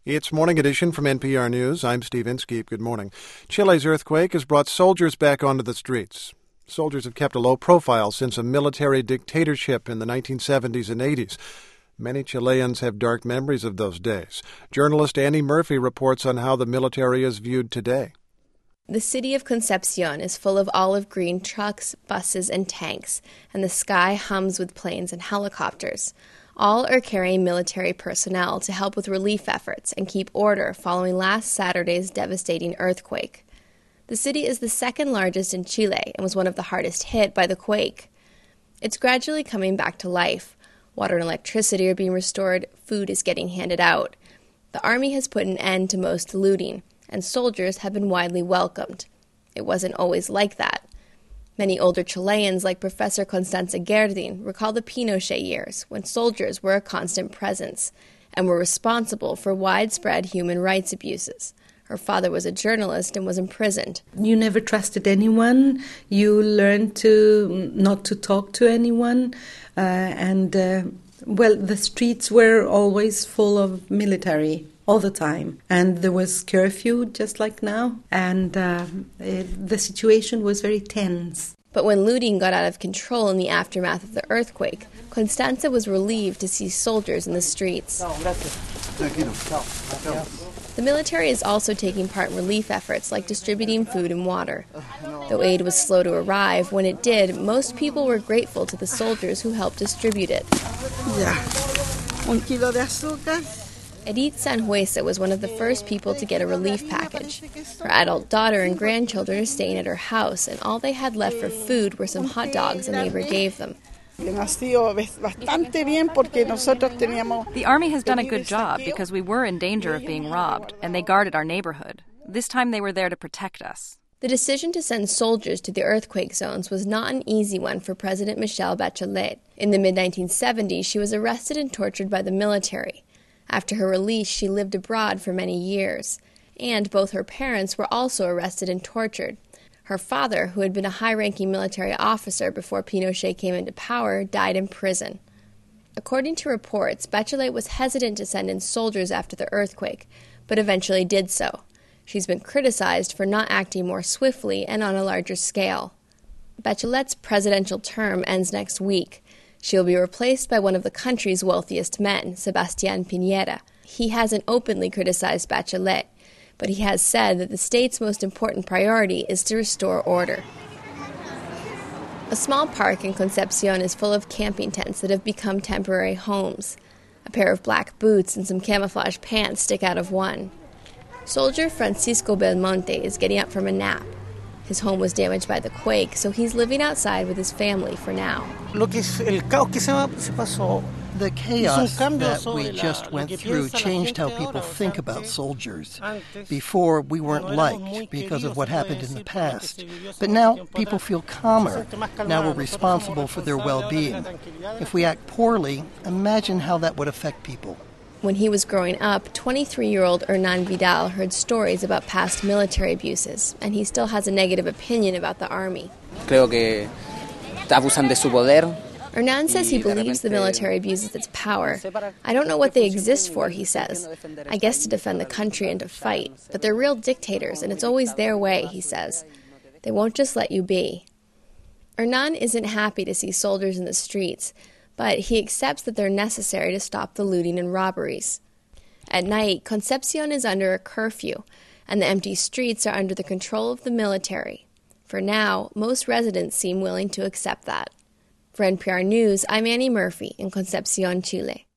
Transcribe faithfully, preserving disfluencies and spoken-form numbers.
It's Morning Edition from N P R News. I'm Steve Inskeep. Good morning. Chile's earthquake has brought soldiers back onto the streets. Soldiers have kept a low profile since a military dictatorship in the nineteen seventies and eighties. Many Chileans have dark memories of those days. Journalist Annie Murphy reports on how the military is viewed today. The city of Concepcion is full of olive green trucks, buses, and tanks, and the sky hums with planes and helicopters. All are carrying military personnel to help with relief efforts and keep order following last Saturday's devastating earthquake. The city is the second largest in Chile and was one of the hardest hit by the quake. It's gradually coming back to life. Water and electricity are being restored, food is getting handed out. The army has put an end to most looting, and soldiers have been widely welcomed. It wasn't always like that. Many older Chileans, like Professor Constanza Gerdin, recall the Pinochet years, when soldiers were a constant presence and were responsible for widespread human rights abuses. Her father was a journalist and was imprisoned. You never trusted anyone. You learned to not to talk to anyone. Uh, and, uh, well, the streets were always full of military all the time. And there was curfew, just like now. And uh, it, the situation was very tense. But when looting got out of control in the aftermath of the earthquake, Constanza was relieved to see soldiers in the streets. The military is also taking part in relief efforts like distributing food and water. Though aid was slow to arrive, when it did, most people were grateful to the soldiers who helped distribute it. Un kilo de azúcar. Edith Sanhuesa was one of the first people to get a relief package. Her adult daughter and grandchildren are staying at her house, and all they had left for food were some hot dogs a neighbor gave them. The Army has done a good job because we were in danger of being robbed, and they guarded our neighborhood. This time they were there to protect us. The decision to send soldiers to the earthquake zones was not an easy one for President Michelle Bachelet. In the mid nineteen seventies, she was arrested and tortured by the military. After her release, she lived abroad for many years, and both her parents were also arrested and tortured. Her father, who had been a high-ranking military officer before Pinochet came into power, died in prison. According to reports, Bachelet was hesitant to send in soldiers after the earthquake, but eventually did so. She's been criticized for not acting more swiftly and on a larger scale. Bachelet's presidential term ends next week. She will be replaced by one of the country's wealthiest men, Sebastián Piñera. He hasn't openly criticized Bachelet, but he has said that the state's most important priority is to restore order. A small park in Concepcion is full of camping tents that have become temporary homes. A pair of black boots and some camouflage pants stick out of one. Soldier Francisco Belmonte is getting up from a nap. His home was damaged by the quake, so he's living outside with his family for now. The chaos that we just went through changed how people think about soldiers. Before, we weren't liked because of what happened in the past. But now, people feel calmer. Now we're responsible for their well-being. If we act poorly, imagine how that would affect people. When he was growing up, twenty-three-year-old Hernan Vidal heard stories about past military abuses, and he still has a negative opinion about the army. Creo que abusan de su poder. Hernan says he believes the military abuses its power. I don't know what they exist for, he says. I guess to defend the country and to fight. But they're real dictators, and it's always their way, he says. They won't just let you be. Hernan isn't happy to see soldiers in the streets, but he accepts that they're necessary to stop the looting and robberies. At night, Concepcion is under a curfew, and the empty streets are under the control of the military. For now, most residents seem willing to accept that. For N P R News, I'm Annie Murphy in Concepcion, Chile.